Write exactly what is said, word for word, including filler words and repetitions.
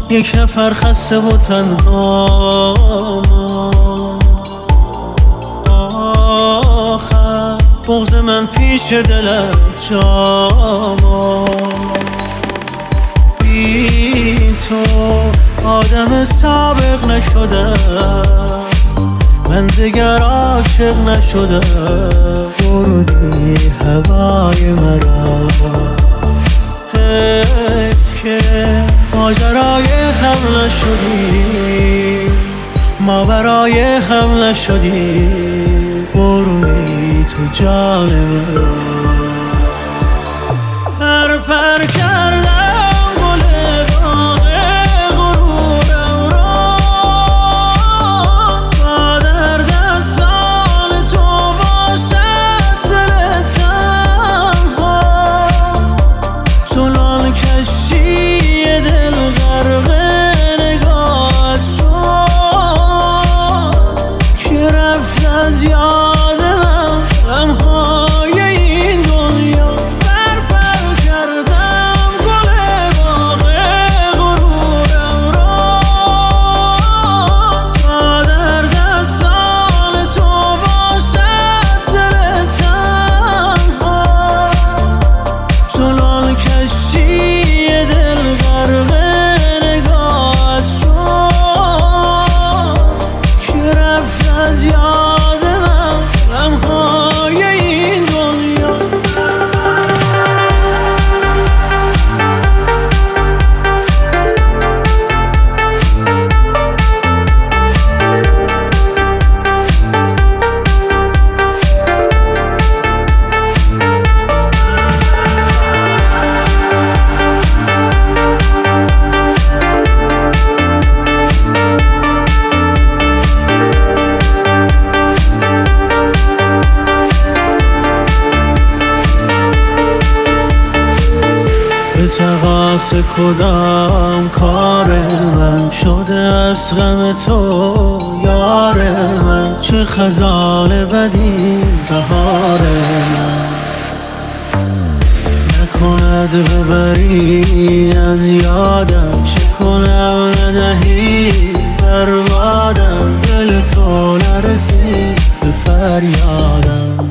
یک نفر خسته و تنها آخر بغض من پیش دلت جاما بی تو آدم سابق نشدم، من دیگر عاشق نشدم. بردی هوای مرا، حیف که ماجرای هم نشدی، ما برای هم نشدی. بردی تو جان مرا، پر پر کردم گل باغ غرورم را، تا در دستان تو باشد دل تنها. چنان کشتی دل غرق نگاهت شد که رفت از یاد غمهای این دنیا. پر پر کردم گل باغ غرورم را، تا در دستان تو باشد دل تنها. چنان کشتی دل غرق نگاهت شد که رفت از یاد من غمهای این دنیا. به تقاص کدام کار من شده از غم تو یار من؟ چه خزان بدی زهار من، نکند ببری از یادم. چه کنم ندهی بربادم، دل تو نرسید به فریادم.